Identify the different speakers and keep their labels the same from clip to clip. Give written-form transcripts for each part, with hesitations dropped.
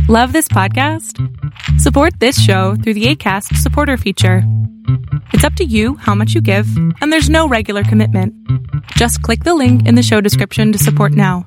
Speaker 1: Love this podcast? Support this show through the Acast supporter feature. It's up to you how much you give, and there's no regular commitment. Just click the link in the show description to support now.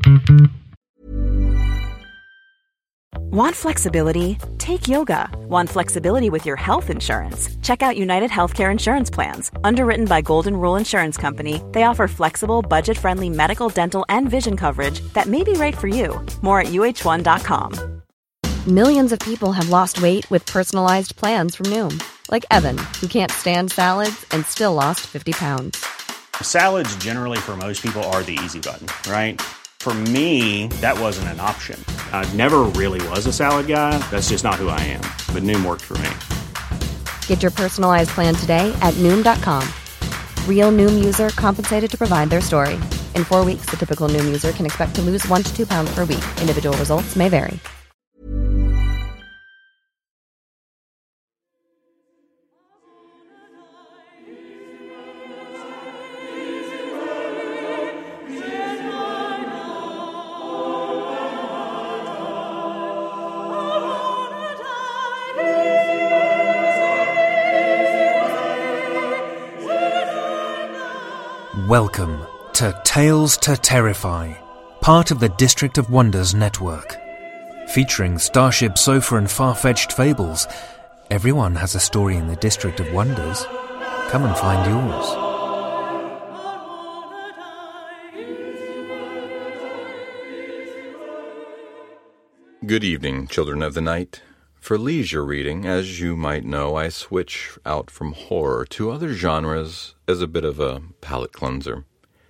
Speaker 2: Want flexibility? Take yoga. Want flexibility with your health insurance? Check out United Healthcare Insurance Plans. Underwritten by Golden Rule Insurance Company, they offer flexible, budget-friendly medical, dental, and vision coverage that may be right for you. More at uh1.com.
Speaker 3: Millions of people have lost weight with personalized plans from Noom. Like Evan, who can't stand salads and still lost 50 pounds.
Speaker 4: Salads generally for most people are the easy button, right? For me, that wasn't an option. I never really was a salad guy. That's just not who I am. But Noom worked for me.
Speaker 3: Get your personalized plan today at Noom.com. Real Noom user compensated to provide their story. In 4 weeks, the typical Noom user can expect to lose 1 to 2 pounds per week. Individual results may vary.
Speaker 5: Welcome to Tales to Terrify, part of the District of Wonders network. Featuring Starship Sofa and far-fetched fables, everyone has a story in the District of Wonders. Come and find yours.
Speaker 6: Good evening, children of the night. For leisure reading, as you might know, I switch out from horror to other genres as a bit of a palate cleanser.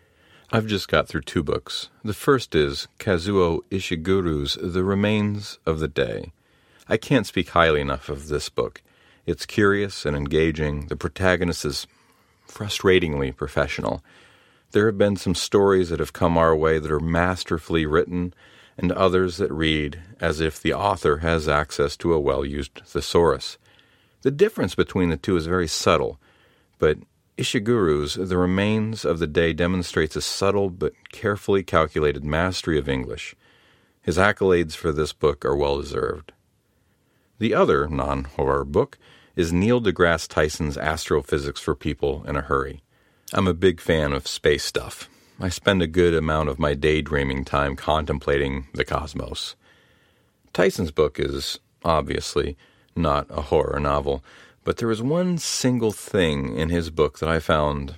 Speaker 6: I've just got through 2 books. The first is Kazuo Ishiguro's The Remains of the Day. I can't speak highly enough of this book. It's curious and engaging. The protagonist is frustratingly professional. There have been some stories that have come our way that are masterfully written, and others that read as if the author has access to a well-used thesaurus. The difference between the two is very subtle, but Ishiguro's The Remains of the Day demonstrates a subtle but carefully calculated mastery of English. His accolades for this book are well-deserved. The other non-horror book is Neil deGrasse Tyson's Astrophysics for People in a Hurry. I'm a big fan of space stuff. I spend a good amount of my daydreaming time contemplating the cosmos. Tyson's book is obviously not a horror novel, but there is one single thing in his book that I found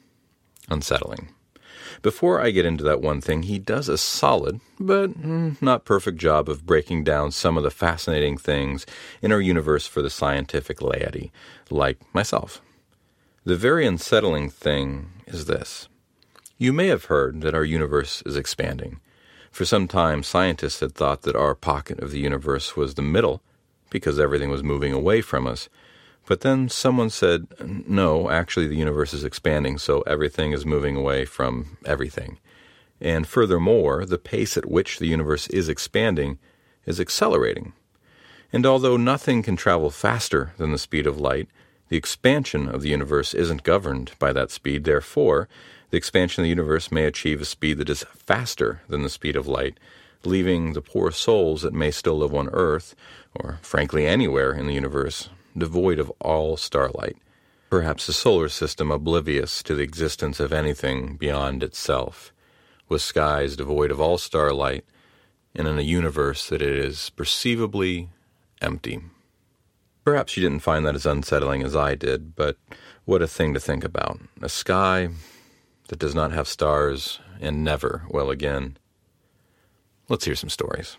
Speaker 6: unsettling. Before I get into that one thing, he does a solid, but not perfect job of breaking down some of the fascinating things in our universe for the scientific laity, like myself. The very unsettling thing is this. You may have heard that our universe is expanding. For some time, scientists had thought that our pocket of the universe was the middle, because everything was moving away from us. But then someone said, no, actually the universe is expanding, so everything is moving away from everything. And furthermore, the pace at which the universe is expanding is accelerating. And although nothing can travel faster than the speed of light, the expansion of the universe isn't governed by that speed. Therefore, the expansion of the universe may achieve a speed that is faster than the speed of light, leaving the poor souls that may still live on Earth, or frankly anywhere in the universe, devoid of all starlight, perhaps the solar system oblivious to the existence of anything beyond itself, with skies devoid of all starlight, and in a universe that is perceivably empty. Perhaps you didn't find that as unsettling as I did, but what a thing to think about. A sky that does not have stars and never will again. Let's hear some stories.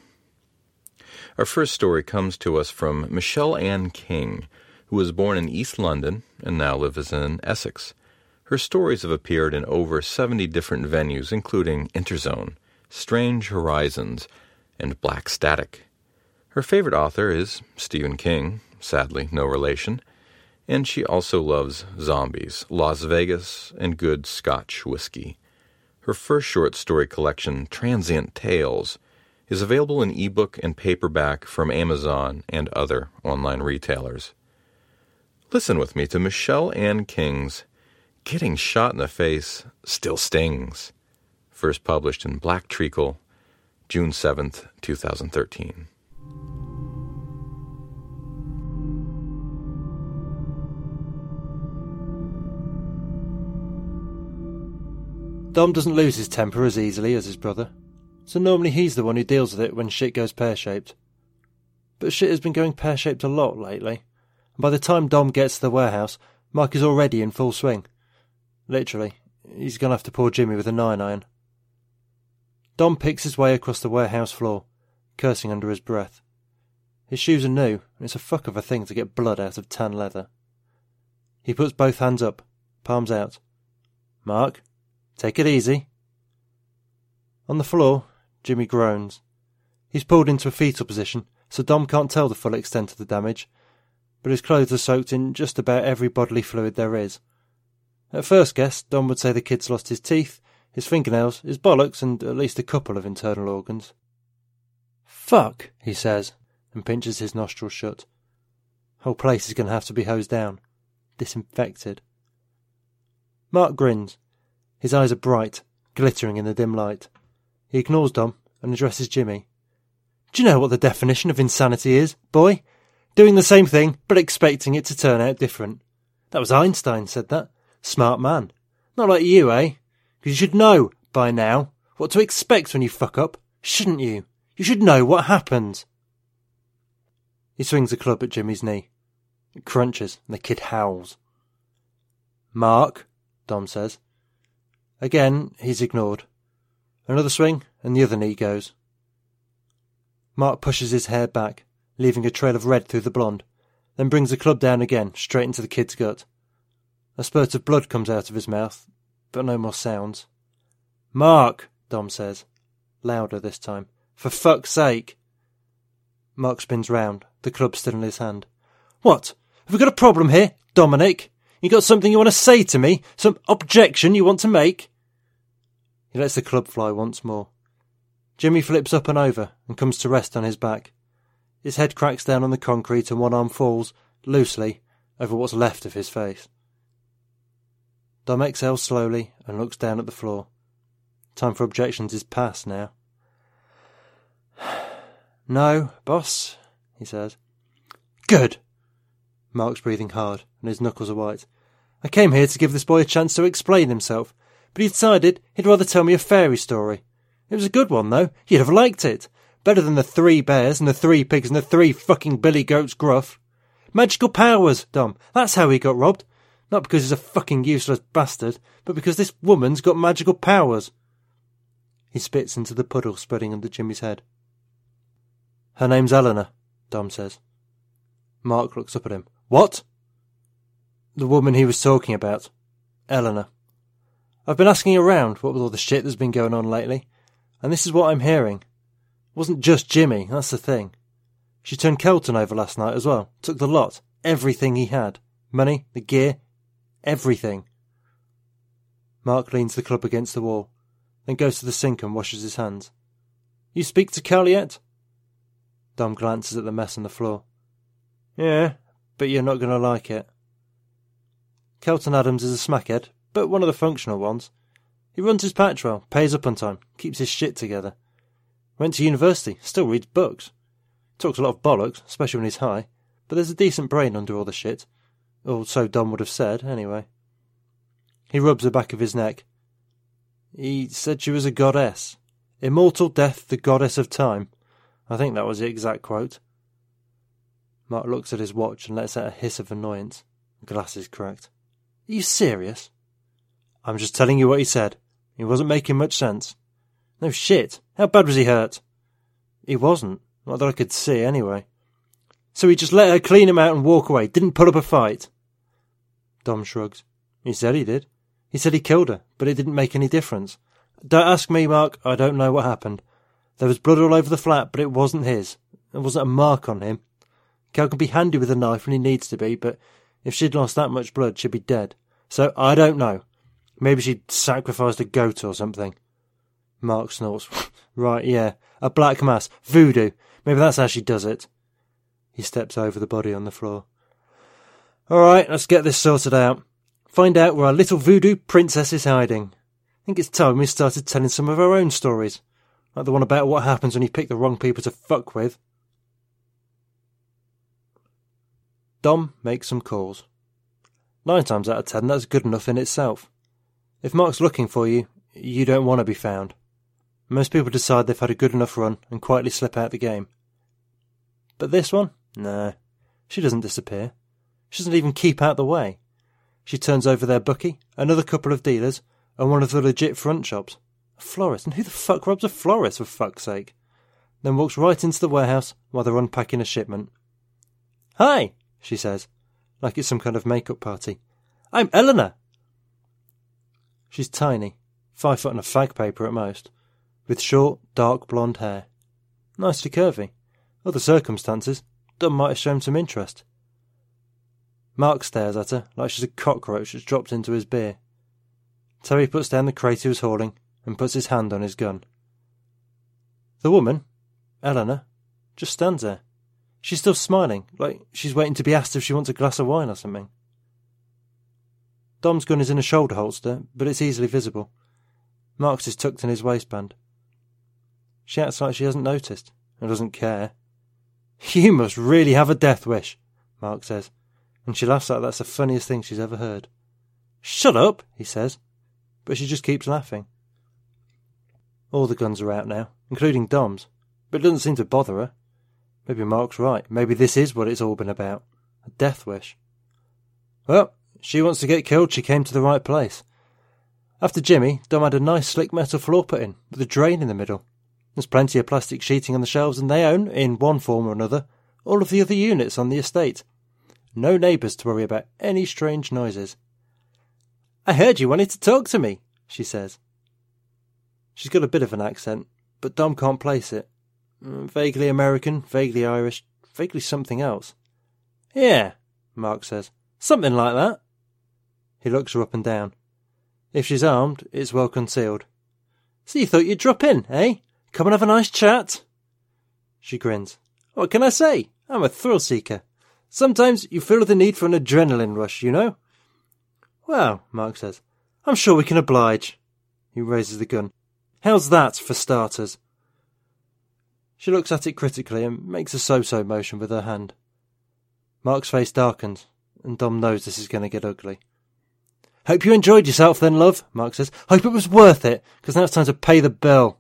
Speaker 6: Our first story comes to us from Michelle Ann King, who was born in East London and now lives in Essex. Her stories have appeared in over 70 different venues, including Interzone, Strange Horizons, and Black Static. Her favorite author is Stephen King, sadly no relation, and she also loves zombies, Las Vegas, and good Scotch whiskey. Her first short story collection, Transient Tales, is available in ebook and paperback from Amazon and other online retailers. Listen with me to Michelle Ann King's Getting Shot in the Face Still Stings, first published in Black Treacle, June 7th, 2013.
Speaker 7: Dom doesn't lose his temper as easily as his brother, so normally he's the one who deals with it when shit goes pear-shaped. But shit has been going pear-shaped a lot lately, and by the time Dom gets to the warehouse, Mark is already in full swing. Literally, he's going to have to pour Jimmy with a 9-iron. Dom picks his way across the warehouse floor, cursing under his breath. His shoes are new, and it's a fuck of a thing to get blood out of tan leather. He puts both hands up, palms out. Mark, take it easy. On the floor, Jimmy groans. He's pulled into a fetal position, so Dom can't tell the full extent of the damage, but his clothes are soaked in just about every bodily fluid there is. At first guess, Dom would say the kid's lost his teeth, his fingernails, his bollocks, and at least a couple of internal organs. Fuck, he says, and pinches his nostrils shut. Whole place is going to have to be hosed down. Disinfected. Mark grins. His eyes are bright, glittering in the dim light. He ignores Dom and addresses Jimmy. Do you know what the definition of insanity is, boy? Doing the same thing, but expecting it to turn out different. That was Einstein said that. Smart man. Not like you, eh? Because you should know, by now, what to expect when you fuck up, shouldn't you? You should know what happens. He swings a club at Jimmy's knee. It crunches, and the kid howls. Mark, Dom says. Again, he's ignored. Another swing, and the other knee goes. Mark pushes his hair back, leaving a trail of red through the blonde, then brings the club down again, straight into the kid's gut. A spurt of blood comes out of his mouth, but no more sounds. Mark, Dom says, louder this time. For fuck's sake. Mark spins round, the club still in his hand. What? Have we got a problem here, Dominic? You got something you want to say to me? Some objection you want to make? He lets the club fly once more. Jimmy flips up and over and comes to rest on his back. His head cracks down on the concrete and one arm falls, loosely, over what's left of his face. Dom exhales slowly and looks down at the floor. Time for objections is past now. No, boss, he says. Good. Mark's breathing hard and his knuckles are white. I came here to give this boy a chance to explain himself, but he decided he'd rather tell me a fairy story. It was a good one, though. You'd have liked it. Better than the 3 bears and the 3 pigs and the 3 fucking billy goats gruff. Magical powers, Dom. That's how he got robbed. Not because he's a fucking useless bastard, but because this woman's got magical powers. He spits into the puddle spreading under Jimmy's head. Her name's Eleanor, Dom says. Mark looks up at him. What? The woman he was talking about. Eleanor. I've been asking around what with all the shit that's been going on lately, and this is what I'm hearing. It wasn't just Jimmy, that's the thing. She turned Kelton over last night as well. Took the lot. Everything he had. Money, the gear, everything. Mark leans the club against the wall, then goes to the sink and washes his hands. You speak to Cal yet? Dom glances at the mess on the floor. Yeah, but you're not going to like it. Kelton Adams is a smackhead, but one of the functional ones. He runs his patch well, pays up on time, keeps his shit together. Went to university, still reads books. Talks a lot of bollocks, especially when he's high, but there's a decent brain under all the shit. Or so Dom would have said, anyway. He rubs the back of his neck. He said she was a goddess. Immortal Death, the goddess of time. I think that was the exact quote. Mark looks at his watch and lets out a hiss of annoyance. Glasses cracked. Are you serious? I'm just telling you what he said. He wasn't making much sense. No shit. How bad was he hurt? He wasn't. Not that I could see, anyway. So he just let her clean him out and walk away. Didn't put up a fight. Dom shrugs. He said he did. He said he killed her, but it didn't make any difference. Don't ask me, Mark. I don't know what happened. There was blood all over the flat, but it wasn't his. There wasn't a mark on him. Cal can be handy with a knife when he needs to be, but if she'd lost that much blood, she'd be dead. So I don't know. Maybe she'd sacrificed a goat or something. Mark snorts. Right, yeah. A black mass. Voodoo. Maybe that's how she does it. He steps over the body on the floor. All right, let's get this sorted out. Find out where our little voodoo princess is hiding. I think it's time we started telling some of our own stories. Like the one about what happens when you pick the wrong people to fuck with. Dom makes some calls. 9 times out of 10, that's good enough in itself. If Mark's looking for you, you don't want to be found. Most people decide they've had a good enough run and quietly slip out the game. But this one? No. She doesn't disappear. She doesn't even keep out the way. She turns over their bookie, another couple of dealers, and one of the legit front shops. A florist, and who the fuck robs a florist, for fuck's sake? Then walks right into the warehouse while they're unpacking a shipment. Hi, she says, like it's some kind of makeup party. I'm Eleanor. She's tiny, 5 foot and a fag paper at most, with short, dark blonde hair. Nicely curvy. Other circumstances, Dom might have shown some interest. Mark stares at her like she's a cockroach that's dropped into his beer. Terry puts down the crate he was hauling and puts his hand on his gun. The woman, Eleanor, just stands there. She's still smiling, like she's waiting to be asked if she wants a glass of wine or something. Dom's gun is in a shoulder holster, but it's easily visible. Mark's is tucked in his waistband. She acts like she hasn't noticed, and doesn't care. You must really have a death wish, Mark says, and she laughs like that's the funniest thing she's ever heard. Shut up, he says, but she just keeps laughing. All the guns are out now, including Dom's, but it doesn't seem to bother her. Maybe Mark's right. Maybe this is what it's all been about. A death wish. Well, she wants to get killed, she came to the right place. After Jimmy, Dom had a nice slick metal floor put in, with a drain in the middle. There's plenty of plastic sheeting on the shelves, and they own, in one form or another, all of the other units on the estate. No neighbours to worry about any strange noises. I heard you wanted to talk to me, she says. She's got a bit of an accent, but Dom can't place it. Vaguely American, vaguely Irish, vaguely something else. Yeah, Mark says. Something like that. He looks her up and down. If she's armed, it's well concealed. So you thought you'd drop in, eh? Come and have a nice chat? She grins. What can I say? I'm a thrill-seeker. Sometimes you feel the need for an adrenaline rush, you know? Well, Mark says, I'm sure we can oblige. He raises the gun. How's that, for starters? She looks at it critically and makes a so-so motion with her hand. Mark's face darkens, and Dom knows this is going to get ugly. Hope you enjoyed yourself then, love, Mark says. Hope it was worth it, because now it's time to pay the bill.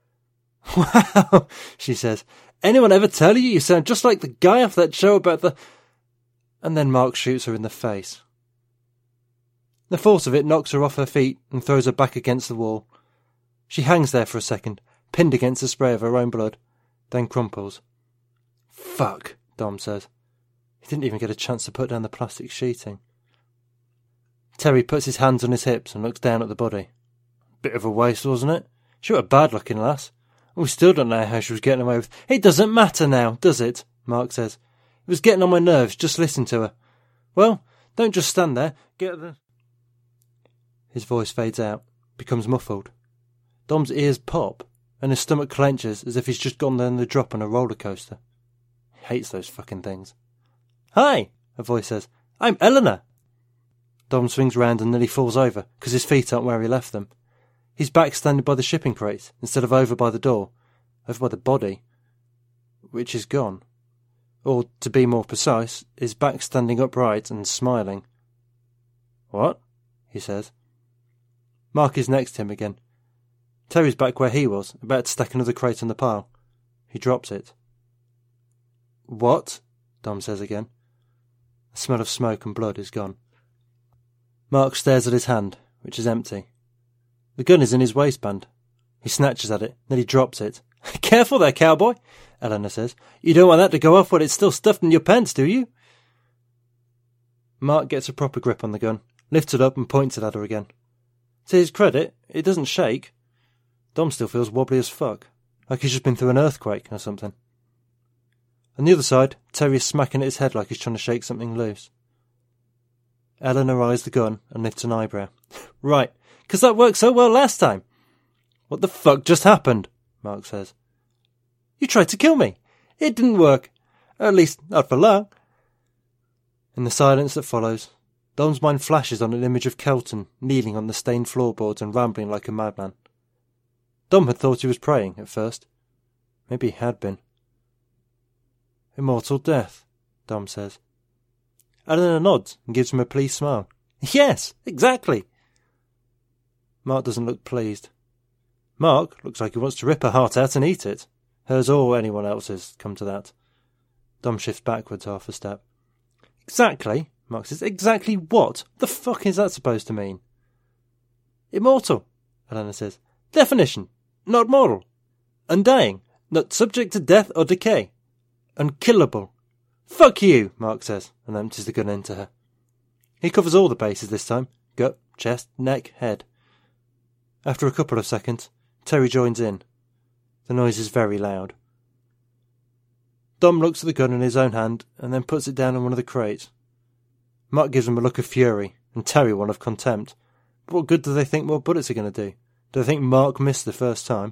Speaker 7: Wow, she says. Anyone ever tell you sound just like the guy off that show about the... And then Mark shoots her in the face. The force of it knocks her off her feet and throws her back against the wall. She hangs there for a second, pinned against the spray of her own blood, then crumples. Fuck, Dom says. He didn't even get a chance to put down the plastic sheeting. Terry puts his hands on his hips and looks down at the body. Bit of a waste, wasn't it? She was a bad-looking lass. We still don't know how she was getting away with... It doesn't matter now, does it? Mark says. It was getting on my nerves, just listen to her. Well, don't just stand there. Get the... His voice fades out, becomes muffled. Dom's ears pop, and his stomach clenches as if he's just gone down the drop on a roller coaster. He hates those fucking things. Hi, a voice says. I'm Eleanor. Dom swings round and nearly falls over, because his feet aren't where he left them. He's back standing by the shipping crate, instead of over by the door, over by the body, which is gone. Or, to be more precise, his back standing upright and smiling. What? He says. Mark is next to him again. Terry's back where he was, about to stack another crate on the pile. He drops it. What? Dom says again. The smell of smoke and blood is gone. Mark stares at his hand, which is empty. The gun is in his waistband. He snatches at it, then he drops it. Careful there, cowboy, Eleanor says. You don't want that to go off when it's still stuffed in your pants, do you? Mark gets a proper grip on the gun, lifts it up and points it at her again. To his credit, it doesn't shake. Dom still feels wobbly as fuck, like he's just been through an earthquake or something. On the other side, Terry is smacking at his head like he's trying to shake something loose. Eleanor eyes the gun and lifts an eyebrow. Right, 'cause that worked so well last time. What the fuck just happened? Mark says. You tried to kill me. It didn't work. At least, not for long. In the silence that follows, Dom's mind flashes on an image of Kelton kneeling on the stained floorboards and rambling like a madman. Dom had thought he was praying at first. Maybe he had been. Immortal death, Dom says. Eleanor nods and gives him a pleased smile. Yes, exactly. Mark doesn't look pleased. Mark looks like he wants to rip her heart out and eat it. Hers or anyone else's, come to that. Dom shifts backwards half a step. Exactly, Mark says. Exactly what the fuck is that supposed to mean? Immortal, Elena says. Definition, not mortal. Undying, not subject to death or decay. Unkillable. Fuck you, Mark says, and empties the gun into her. He covers all the bases this time. Gut, chest, neck, head. After a couple of seconds, Terry joins in. The noise is very loud. Dom looks at the gun in his own hand and then puts it down on one of the crates. Mark gives him a look of fury and Terry one of contempt. But what good do they think more bullets are going to do? Do they think Mark missed the first time?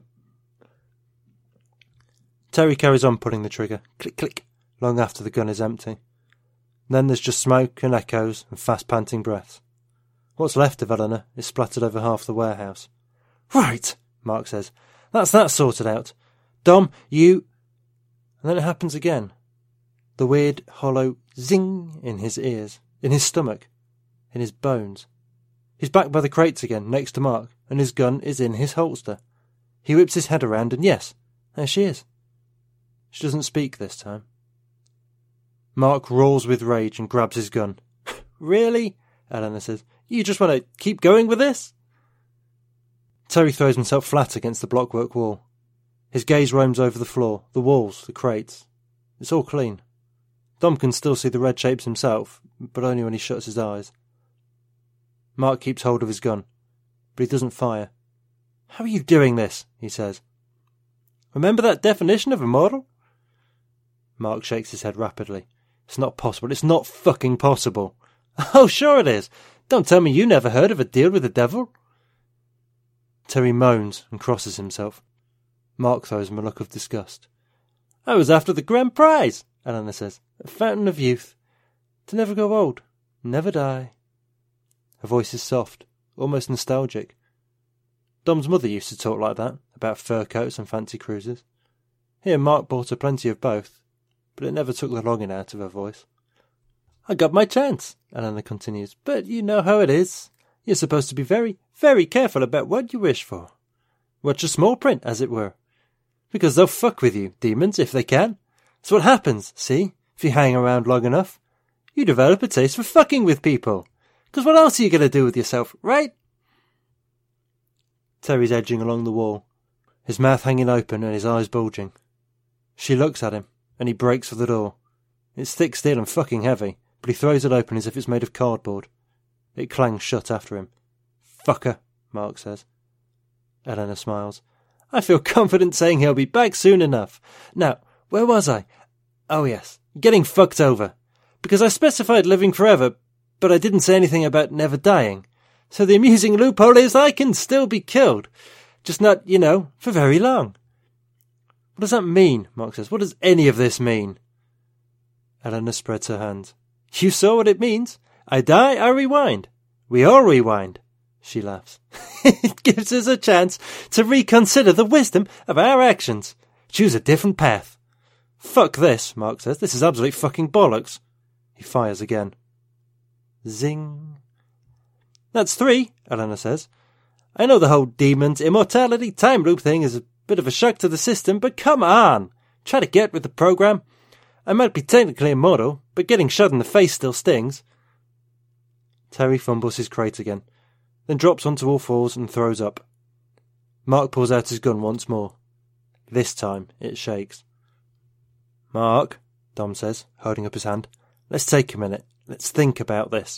Speaker 7: Terry carries on pulling the trigger, click, click, long after the gun is empty. Then there's just smoke and echoes and fast panting breaths. What's left of Eleanor is splattered over half the warehouse. Right, Mark says. That's that sorted out. Dom, you... And then it happens again. The weird, hollow zing in his ears, in his stomach, in his bones. He's back by the crates again, next to Mark, and his gun is in his holster. He whips his head around, and yes, there she is. She doesn't speak this time. Mark roars with rage and grabs his gun. Really? Eleanor says. You just want to keep going with this? Terry throws himself flat against the blockwork wall. His gaze roams over the floor, the walls, the crates. It's all clean. Dom can still see the red shapes himself, but only when he shuts his eyes. Mark keeps hold of his gun, but he doesn't fire. How are you doing this? He says. Remember that definition of immortal? Mark shakes his head rapidly. It's not possible. It's not fucking possible. Oh, sure it is. Don't tell me you never heard of a deal with the devil. Terry moans and crosses himself. Mark throws him a look of disgust. I was after the grand prize, Eleanor says. A fountain of youth. To never grow old. Never die. Her voice is soft, almost nostalgic. Dom's mother used to talk like that, about fur coats and fancy cruises. Here Mark bought her plenty of both, but it never took the longing out of her voice. I got my chance, Eleanor continues, but you know how it is. You're supposed to be very, very careful about what you wish for. Watch the small print, as it were. Because they'll fuck with you, demons, if they can. That's what happens, see? If you hang around long enough. You develop a taste for fucking with people. Because what else are you going to do with yourself, right? Terry's edging along the wall, his mouth hanging open and his eyes bulging. She looks at him, and he breaks for the door. It's thick steel and fucking heavy, but he throws it open as if it's made of cardboard. It clangs shut after him. Fucker, Mark says. Eleanor smiles. I feel confident saying he'll be back soon enough. Now, where was I? Oh yes, getting fucked over. Because I specified living forever, but I didn't say anything about never dying. So the amusing loophole is I can still be killed. Just not, for very long. What does that mean? Mark says. What does any of this mean? Eleanor spreads her hands. You saw what it means. I die, I rewind. We all rewind. She laughs. It gives us a chance to reconsider the wisdom of our actions. Choose a different path. Fuck this, Mark says. This is absolute fucking bollocks. He fires again. Zing. That's 3, Eleanor says. I know the whole demons, immortality, time loop thing is a bit of a shock to the system, but come on. Try to get with the program. I might be technically immortal, but getting shot in the face still stings. Terry fumbles his crate again, then drops onto all fours and throws up. Mark pulls out his gun once more. This time it shakes. Mark, Dom says, holding up his hand. Let's take a minute. Let's think about this.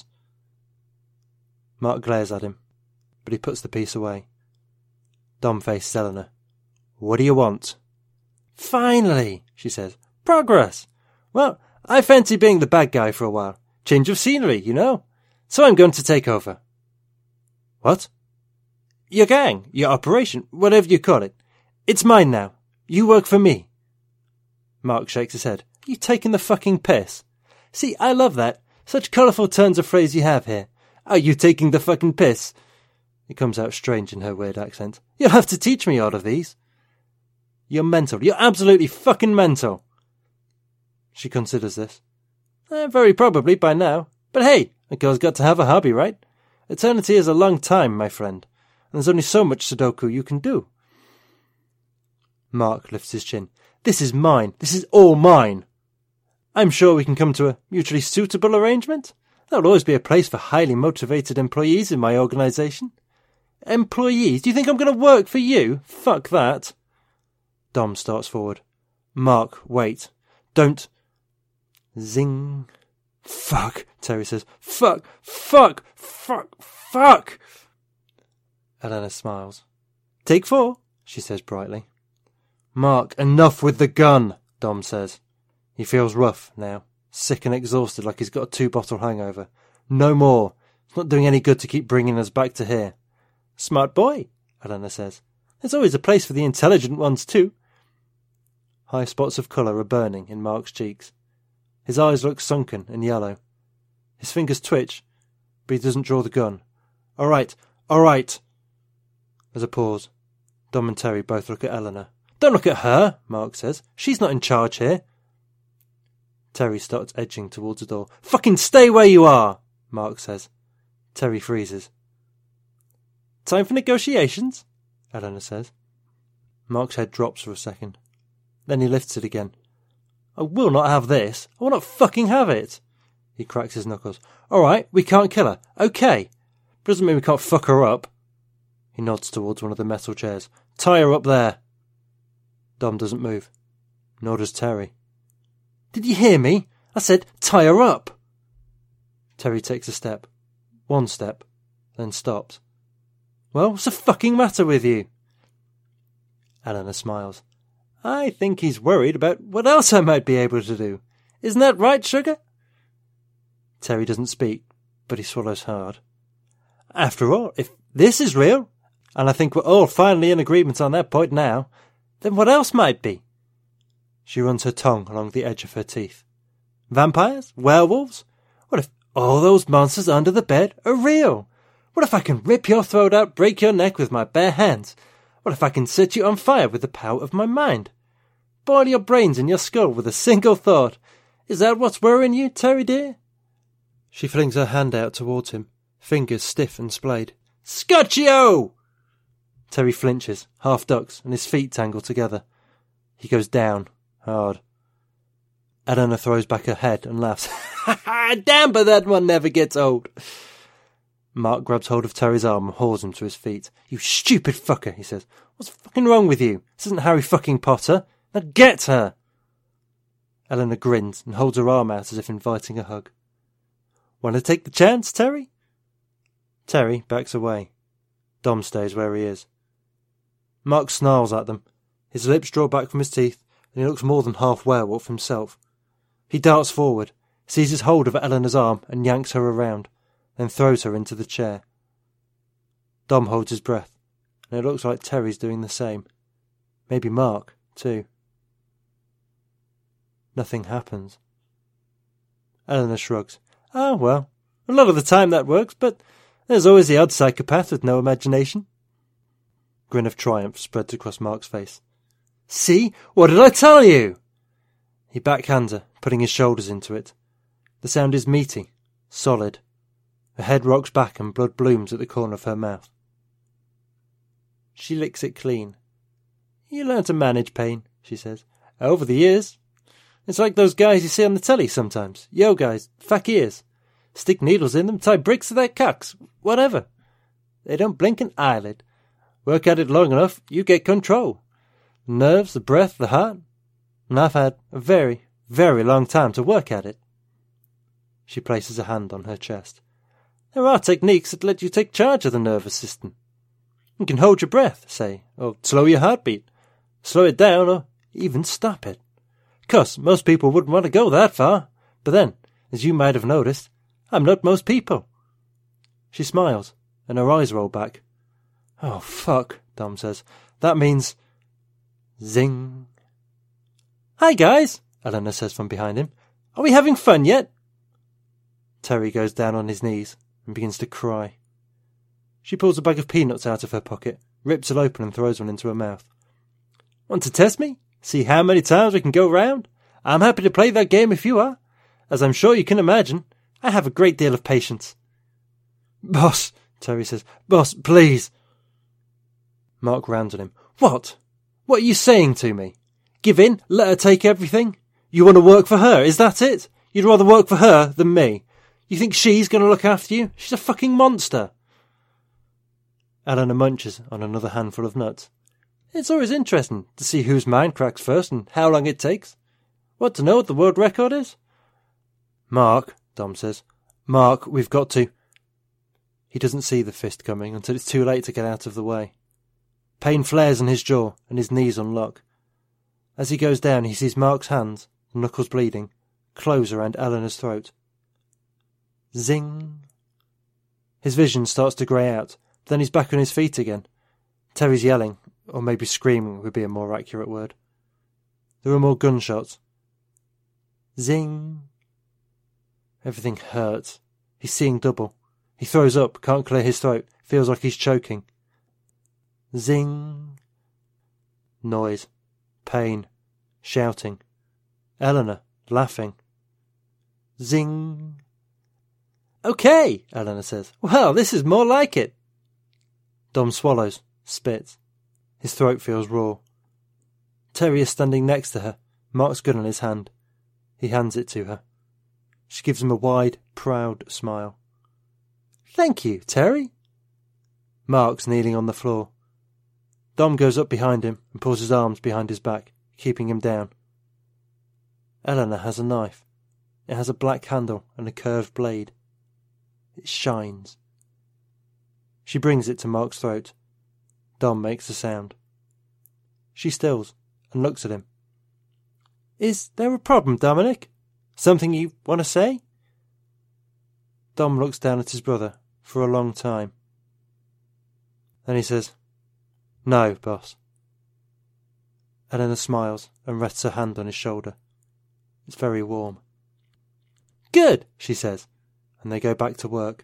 Speaker 7: Mark glares at him, but he puts the piece away. Dom faces Eleanor. What do you want? Finally, she says. Progress. Well, I fancy being the bad guy for a while. Change of scenery, So I'm going to take over. What? Your gang, your operation, whatever you call it. It's mine now. You work for me. Mark shakes his head. You taking the fucking piss? See, I love that. Such colourful turns of phrase you have here. Are you taking the fucking piss? It comes out strange in her weird accent. You'll have to teach me all of these. You're mental. You're absolutely fucking mental. She considers this. Very probably by now. But hey, a girl's got to have a hobby, right? Eternity is a long time, my friend. and there's only so much Sudoku you can do. Mark lifts his chin. This is mine. This is all mine. I'm sure we can come to a mutually suitable arrangement. There'll always be a place for highly motivated employees in my organisation. Employees? Do you think I'm going to work for you? Fuck that. Dom starts forward. Mark, wait. Don't. Zing. Fuck, Terry says. Fuck, fuck, fuck, fuck. Elena smiles. Take 4, she says brightly. Mark, enough with the gun, Dom says. He feels rough now, sick and exhausted like he's got a 2-bottle hangover. No more. It's not doing any good to keep bringing us back to here. Smart boy, Elena says. There's always a place for the intelligent ones too. High spots of colour are burning in Mark's cheeks. His eyes look sunken and yellow. His fingers twitch, but he doesn't draw the gun. All right, all right. There's a pause. Dom and Terry both look at Eleanor. Don't look at her, Mark says. She's not in charge here. Terry starts edging towards the door. Fucking stay where you are, Mark says. Terry freezes. Time for negotiations, Eleanor says. Mark's head drops for a second. Then he lifts it again. I will not have this. I will not fucking have it. He cracks his knuckles. All right, we can't kill her. Okay. But doesn't mean we can't fuck her up. He nods towards one of the metal chairs. Tie her up there. Dom doesn't move. Nor does Terry. Did you hear me? I said tie her up. Terry takes a step. 1 step. Then stops. Well, what's the fucking matter with you? Eleanor smiles. I think he's worried about what else I might be able to do. Isn't that right, sugar? Terry doesn't speak, but he swallows hard. After all, if this is real, and I think we're all finally in agreement on that point now, then what else might be? She runs her tongue along the edge of her teeth. Vampires? Werewolves? What if all those monsters under the bed are real? What if I can rip your throat out, break your neck with my bare hands? What if I can set you on fire with the power of my mind? Boil your brains in your skull with a single thought. Is that what's worrying you, Terry dear? She flings her hand out towards him, fingers stiff and splayed. Scotchio! Terry flinches, half ducks, and his feet tangle together. He goes down, hard. Eleanor throws back her head and laughs. Ha ha! Damn, but that one never gets old. Mark grabs hold of Terry's arm and hauls him to his feet. You stupid fucker, he says. What's fucking wrong with you? This isn't Harry fucking Potter. Now get her! Eleanor grins and holds her arm out as if inviting a hug. Want to take the chance, Terry? Terry backs away. Dom stays where he is. Mark snarls at them. His lips draw back from his teeth, and he looks more than half werewolf himself. He darts forward, seizes hold of Eleanor's arm and yanks her around, then throws her into the chair. Dom holds his breath, and it looks like Terry's doing the same. Maybe Mark, too. Nothing happens. Eleanor shrugs. Oh, well, a lot of the time that works, but there's always the odd psychopath with no imagination. Grin of triumph spreads across Mark's face. See? What did I tell you? He backhands her, putting his shoulders into it. The sound is meaty, solid. Her head rocks back and blood blooms at the corner of her mouth. She licks it clean. You learn to manage pain, she says. Over the years. It's like those guys you see on the telly sometimes. Yo guys, fakirs. Stick needles in them, tie bricks to their cocks, whatever. They don't blink an eyelid. Work at it long enough, you get control. The nerves, the breath, the heart. And I've had a very, very long time to work at it. She places a hand on her chest. There are techniques that let you take charge of the nervous system. You can hold your breath, say, or slow your heartbeat, slow it down, or even stop it. 'Cause most people wouldn't want to go that far. But then, as you might have noticed, I'm not most people. She smiles, and her eyes roll back. Oh, fuck, Dom says. That means... Zing. Hi, guys, Eleanor says from behind him. Are we having fun yet? Terry goes down on his knees and begins to cry. She pulls a bag of peanuts out of her pocket, rips it open and throws one into her mouth. Want to test me? See how many times we can go round? I'm happy to play that game if you are. As I'm sure you can imagine, I have a great deal of patience. Boss, Terry says. Boss, please. Mark rounds on him. What? What are you saying to me? Give in? Let her take everything? You want to work for her, is that it? You'd rather work for her than me? You think she's going to look after you? She's a fucking monster. Eleanor munches on another handful of nuts. It's always interesting to see whose mind cracks first and how long it takes. Want to know what the world record is? Mark, Dom says. Mark, we've got to... He doesn't see the fist coming until it's too late to get out of the way. Pain flares in his jaw and his knees unlock. As he goes down, he sees Mark's hands, knuckles bleeding, close around Eleanor's throat. Zing. His vision starts to grey out, then he's back on his feet again. Terry's yelling, or maybe screaming would be a more accurate word. There are more gunshots. Zing. Everything hurts. He's seeing double. He throws up, can't clear his throat, feels like he's choking. Zing. Noise. Pain. Shouting. Eleanor, laughing. Zing. Okay, Eleanor says. Well, this is more like it. Dom swallows, spits. His throat feels raw. Terry is standing next to her, Mark's gun in his hand. He hands it to her. She gives him a wide, proud smile. Thank you, Terry. Mark's kneeling on the floor. Dom goes up behind him and pulls his arms behind his back, keeping him down. Eleanor has a knife. It has a black handle and a curved blade. It shines. She brings it to Mark's throat. Dom makes a sound. She stills and looks at him. Is there a problem, Dominic? Something you want to say? Dom looks down at his brother for a long time. Then he says, No, boss. Eleanor smiles and rests her hand on his shoulder. It's very warm. Good, she says, and they go back to work.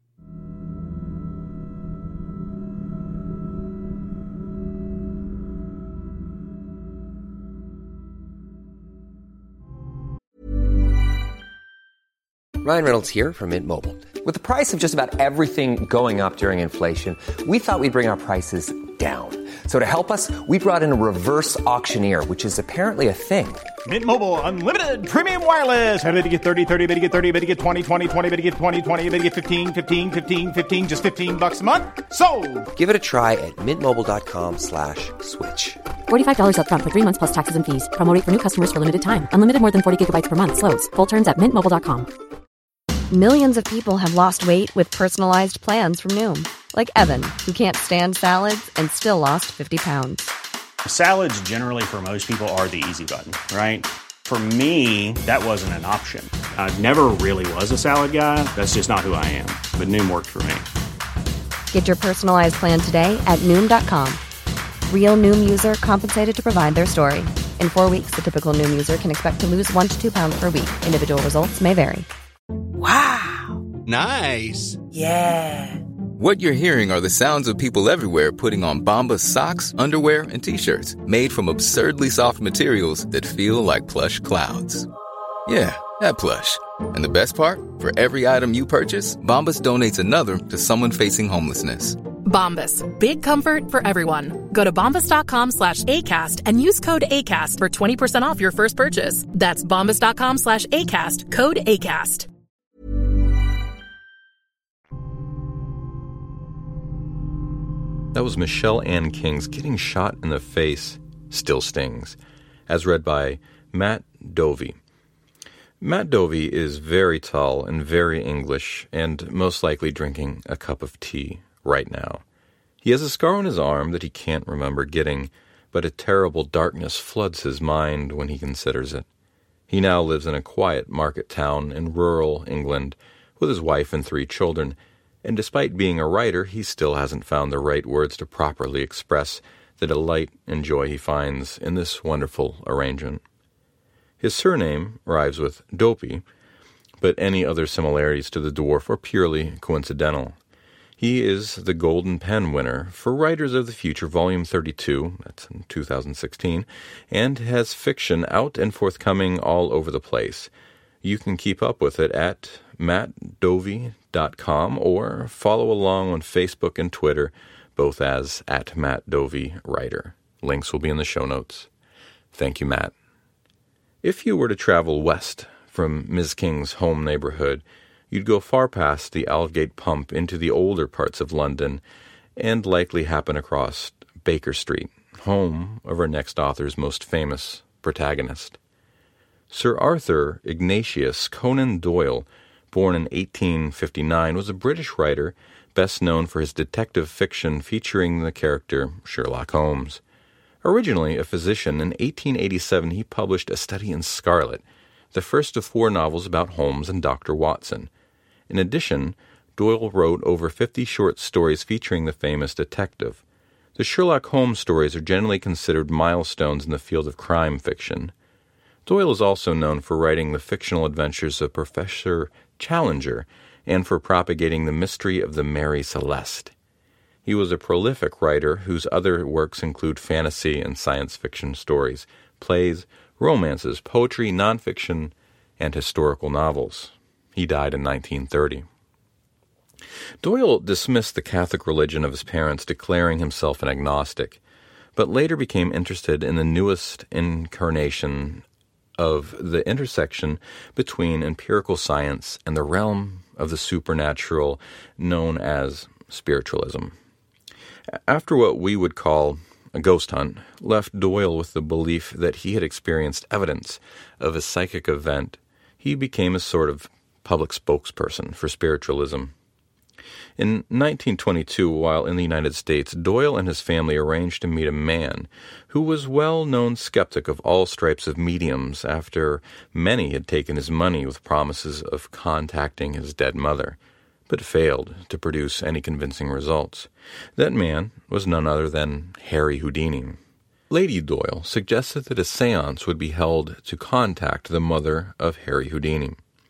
Speaker 8: Ryan Reynolds here from Mint Mobile. With the price of just about everything going up during inflation, we thought we'd bring our prices down. So to help us, we brought in a reverse auctioneer, which is apparently a thing.
Speaker 9: Mint Mobile Unlimited Premium Wireless. How to get 30, 30, bit to get 30, bit to get 20, 20, 20, bit to get 20, 20, bit to get 15, 15, 15, 15, just $15 a month? Sold! Give it a try at mintmobile.com/switch.
Speaker 10: $45 up front for 3 months plus taxes and fees. Promo rate for new customers for limited time. Unlimited more than 40 gigabytes per month. Slows full terms at mintmobile.com.
Speaker 3: Millions of people have lost weight with personalized plans from Noom. Like Evan, who can't stand salads and still lost 50 pounds.
Speaker 4: Salads generally for most people are the easy button, right? For me, that wasn't an option. I never really was a salad guy. That's just not who I am. But Noom worked for me.
Speaker 3: Get your personalized plan today at Noom.com. Real Noom user compensated to provide their story. In 4 weeks, the typical Noom user can expect to lose 1 to 2 pounds per week. Individual results may vary.
Speaker 11: Wow. Nice.
Speaker 12: Yeah. What you're hearing are the sounds of people everywhere putting on Bombas socks, underwear, and T-shirts made from absurdly soft materials that feel like plush clouds. Yeah, that plush. And the best part? For every item you purchase, Bombas donates another to someone facing homelessness.
Speaker 1: Bombas. Big comfort for everyone. Go to bombas.com/ACAST and use code ACAST for 20% off your first purchase. That's bombas.com/ACAST. Code ACAST.
Speaker 6: That was Michelle Ann King's Getting Shot in the Face Still Stings, as read by Matt Dovey. Matt Dovey is very tall and very English, and most likely drinking a cup of tea right now. He has a scar on his arm that he can't remember getting, but a terrible darkness floods his mind when he considers it. He now lives in a quiet market town in rural England with his wife and 3 children, and despite being a writer, he still hasn't found the right words to properly express the delight and joy he finds in this wonderful arrangement. His surname rhymes with Dopey, but any other similarities to the dwarf are purely coincidental. He is the Golden Pen winner for Writers of the Future, Volume 32, that's in 2016, and has fiction out and forthcoming all over the place. You can keep up with it at mattdovey.com or follow along on Facebook and Twitter both as @MattDoveyWriter. Links will be in the show notes. Thank you, Matt. If you were to travel west from Ms. King's home neighborhood, you'd go far past the Aldgate Pump into the older parts of London and likely happen across Baker Street, home of our next author's most famous protagonist. Sir Arthur Ignatius Conan Doyle, born in 1859, was a British writer best known for his detective fiction featuring the character Sherlock Holmes. Originally a physician, in 1887 he published A Study in Scarlet, the first of 4 novels about Holmes and Dr. Watson. In addition, Doyle wrote over 50 short stories featuring the famous detective. The Sherlock Holmes stories are generally considered milestones in the field of crime fiction. Doyle is also known for writing the fictional adventures of Professor Challenger and for propagating the mystery of the Mary Celeste. He was a prolific writer whose other works include fantasy and science fiction stories, plays, romances, poetry, nonfiction, and historical novels. He died in 1930. Doyle dismissed the Catholic religion of his parents, declaring himself an agnostic, but later became interested in the newest incarnation of the intersection between empirical science and the realm of the supernatural known as spiritualism. After what we would call a ghost hunt left Doyle with the belief that he had experienced evidence of a psychic event, he became a sort of public spokesperson for spiritualism. In 1922, while in the United States, Doyle and his family arranged to meet a man who was well-known skeptic of all stripes of mediums after many had taken his money with promises of contacting his dead mother, but failed to produce any convincing results. That man was none other than Harry Houdini. Lady Doyle suggested that a séance would be held to contact the mother of Harry Houdini.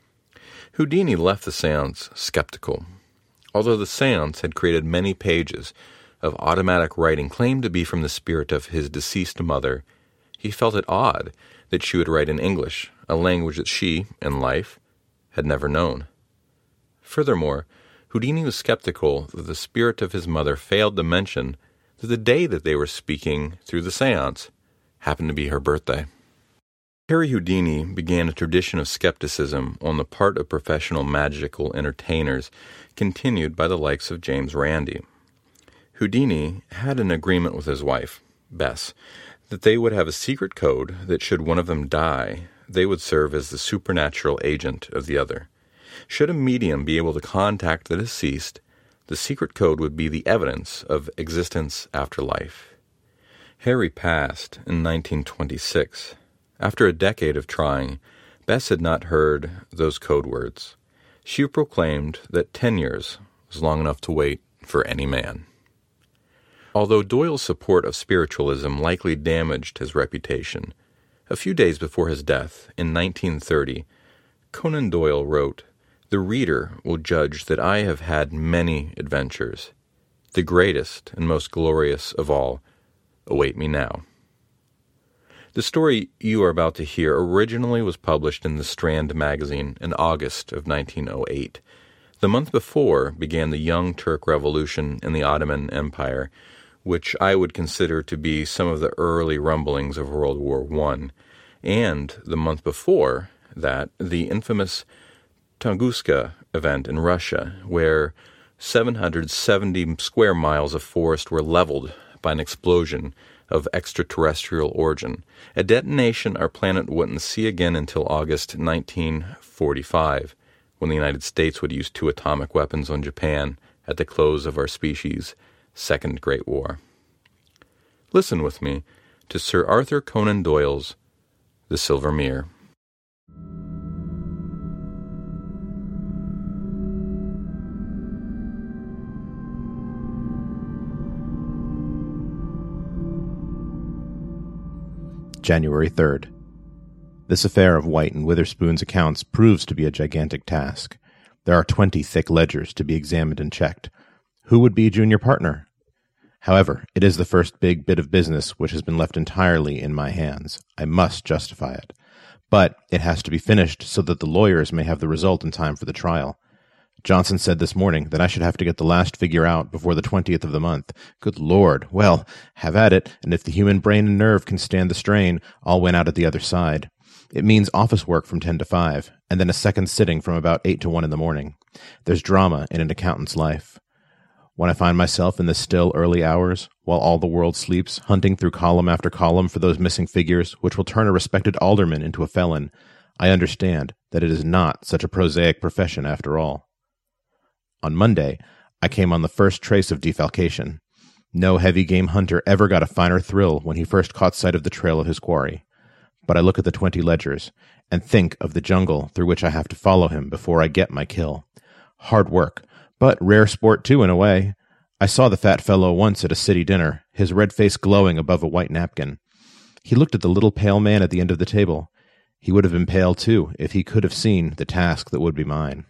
Speaker 6: Houdini left the séance skeptical. Although the séance had created many pages of automatic writing claimed to be from the spirit of his deceased mother, he felt it odd that she would write in English, a language that she, in life, had never known. Furthermore, Houdini was skeptical that the spirit of his mother failed to mention that the day that they were speaking through the séance happened to be her birthday. Harry Houdini began a tradition of skepticism on the part of professional magical entertainers, continued by the likes of James Randi. Houdini had an agreement with his wife, Bess, that they would have a secret code that should one of them die, they would serve as the supernatural agent of the other. Should a medium be able to contact the deceased, the secret code would be the evidence of existence after life. Harry passed in 1926. After a decade of trying, Bess had not heard those code words. She proclaimed that 10 years was long enough to wait for any man. Although Doyle's support of spiritualism likely damaged his reputation, a few days before his death, in 1930, Conan Doyle wrote, "The reader will judge that I have had many adventures. The greatest and most glorious of all await me now." The story you are about to hear originally was published in the Strand magazine in August of 1908. The month before began the Young Turk Revolution in the Ottoman Empire, which I would consider to be some of the early rumblings of World War I, and the month before that, the infamous Tunguska event in Russia, where 770 square miles of forest were leveled by an explosion of extraterrestrial origin, a detonation our planet wouldn't see again until August 1945, when the United States would use 2 atomic weapons on Japan at the close of our species' Second Great War. Listen with me to Sir Arthur Conan Doyle's The Silver Mirror.
Speaker 13: January 3rd. This affair of White and Witherspoon's accounts proves to be a gigantic task. There are 20 thick ledgers to be examined and checked. Who would be junior partner? However, it is the first big bit of business which has been left entirely in my hands. I must justify it. But it has to be finished so that the lawyers may have the result in time for the trial. Johnson said this morning that I should have to get the last figure out before the 20th of the month. Good Lord. Well, have at it, and if the human brain and nerve can stand the strain, I'll win out at the other side. It means office work from 10 to 5, and then a second sitting from about 8 to 1 in the morning. There's drama in an accountant's life. When I find myself in the still early hours, while all the world sleeps, hunting through column after column for those missing figures which will turn a respected alderman into a felon, I understand that it is not such a prosaic profession after all. On Monday, I came on the first trace of defalcation. No heavy game hunter ever got a finer thrill when he first caught sight of the trail of his quarry. But I look at the 20 ledgers and think of the jungle through which I have to follow him before I get my kill. Hard work, but rare sport too in a way. I saw the fat fellow once at a city dinner, his red face glowing above a white napkin. He looked at the little pale man at the end of the table. He would have been pale too if he could have seen the task that would be mine.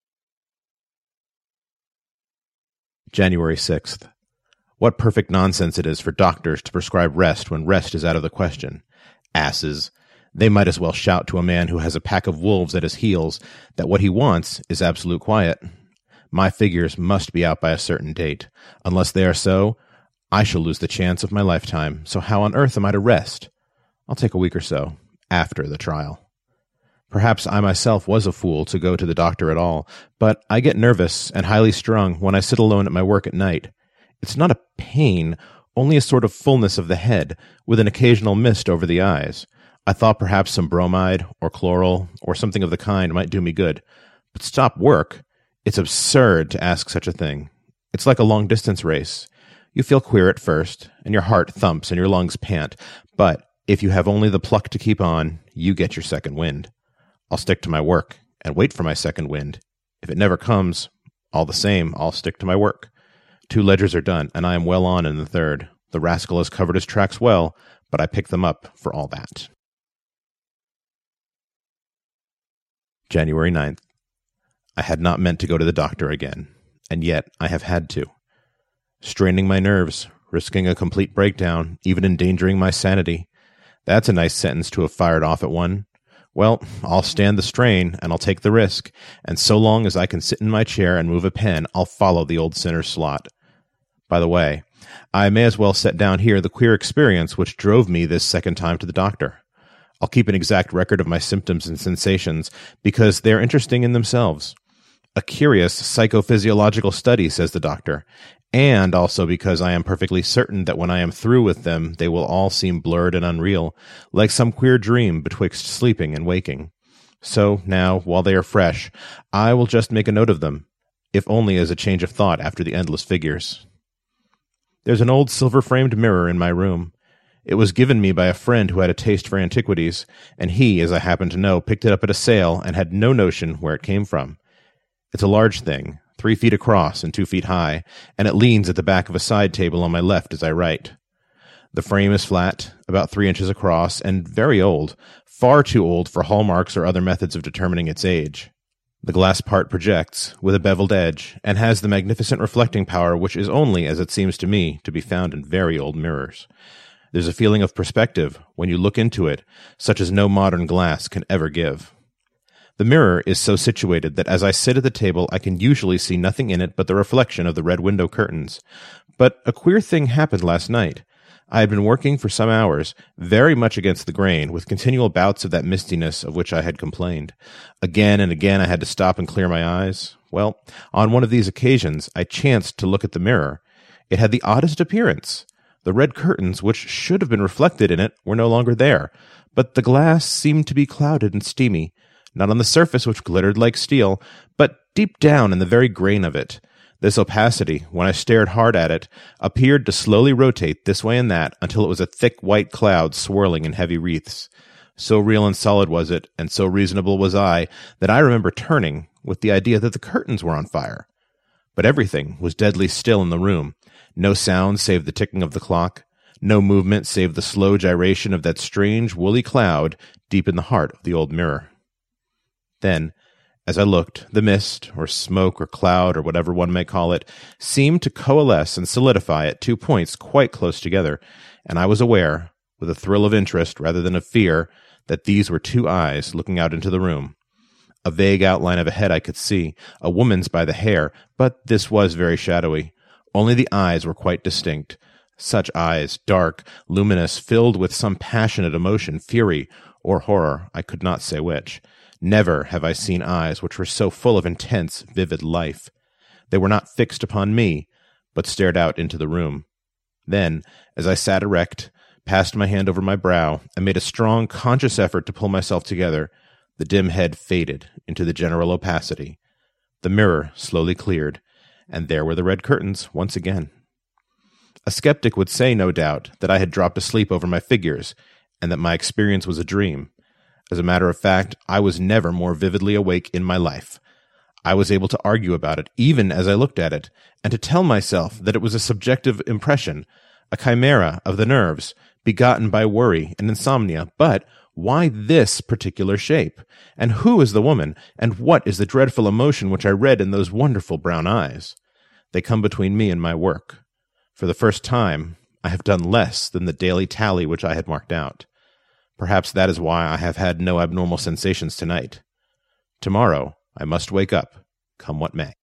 Speaker 13: January 6th. What perfect nonsense it is for doctors to prescribe rest when rest is out of the question. Asses. They might as well shout to a man who has a pack of wolves at his heels that what he wants is absolute quiet. My figures must be out by a certain date. Unless they are so, I shall lose the chance of my lifetime, so how on earth am I to rest? I'll take a week or so, after the trial. Perhaps I myself was a fool to go to the doctor at all, but I get nervous and highly strung when I sit alone at my work at night. It's not a pain, only a sort of fullness of the head, with an occasional mist over the eyes. I thought perhaps some bromide, or chloral, or something of the kind might do me good. But stop work? It's absurd to ask such a thing. It's like a long-distance race. You feel queer at first, and your heart thumps and your lungs pant, but if you have only the pluck to keep on, you get your second wind. I'll stick to my work, and wait for my second wind. If it never comes, all the same, I'll stick to my work. 2 ledgers are done, and I am well on in the third. The rascal has covered his tracks well, but I pick them up for all that. January 9th. I had not meant to go to the doctor again, and yet I have had to. Straining my nerves, risking a complete breakdown, even endangering my sanity. That's a nice sentence to have fired off at one. Well, I'll stand the strain, and I'll take the risk, and so long as I can sit in my chair and move a pen, I'll follow the old sinner's slot. By the way, I may as well set down here the queer experience which drove me this second time to the doctor. I'll keep an exact record of my symptoms and sensations, because they're interesting in themselves. A curious psychophysiological study, says the doctor, and also because I am perfectly certain that when I am through with them, they will all seem blurred and unreal, like some queer dream betwixt sleeping and waking. So now, while they are fresh, I will just make a note of them, if only as a change of thought after the endless figures. There's an old silver-framed mirror in my room. It was given me by a friend who had a taste for antiquities, and he, as I happen to know, picked it up at a sale and had no notion where it came from. It's a large thing, 3 feet across and 2 feet high, and it leans at the back of a side table on my left as I write. The frame is flat, about 3 inches across, and very old, far too old for hallmarks or other methods of determining its age. The glass part projects, with a beveled edge, and has the magnificent reflecting power which is only, as it seems to me, to be found in very old mirrors. There's a feeling of perspective, when you look into it, such as no modern glass can ever give. The mirror is so situated that as I sit at the table I can usually see nothing in it but the reflection of the red window curtains. But a queer thing happened last night. I had been working for some hours, very much against the grain, with continual bouts of that mistiness of which I had complained. Again and again I had to stop and clear my eyes. Well, on one of these occasions I chanced to look at the mirror. It had the oddest appearance. The red curtains, which should have been reflected in it, were no longer there, but the glass seemed to be clouded and steamy, not on the surface which glittered like steel, but deep down in the very grain of it. This opacity, when I stared hard at it, appeared to slowly rotate this way and that until it was a thick white cloud swirling in heavy wreaths. So real and solid was it, and so reasonable was I, that I remember turning, with the idea that the curtains were on fire. But everything was deadly still in the room, no sound save the ticking of the clock, no movement save the slow gyration of that strange woolly cloud deep in the heart of the old mirror. Then, as I looked, the mist, or smoke, or cloud, or whatever one may call it, seemed to coalesce and solidify at 2 points quite close together, and I was aware, with a thrill of interest rather than of fear, that these were 2 eyes looking out into the room. A vague outline of a head I could see, a woman's by the hair, but this was very shadowy. Only the eyes were quite distinct. Such eyes, dark, luminous, filled with some passionate emotion, fury, or horror, I could not say which. Never have I seen eyes which were so full of intense, vivid life. They were not fixed upon me, but stared out into the room. Then, as I sat erect, passed my hand over my brow, and made a strong, conscious effort to pull myself together, the dim head faded into the general opacity. The mirror slowly cleared, and there were the red curtains once again. A skeptic would say, no doubt, that I had dropped asleep over my figures, and that my experience was a dream. As a matter of fact, I was never more vividly awake in my life. I was able to argue about it, even as I looked at it, and to tell myself that it was a subjective impression, a chimera of the nerves, begotten by worry and insomnia. But why this particular shape? And who is the woman? And what is the dreadful emotion which I read in those wonderful brown eyes? They come between me and my work. For the first time, I have done less than the daily tally which I had marked out. Perhaps that is why I have had no abnormal sensations tonight. Tomorrow, I must wake up, come what may.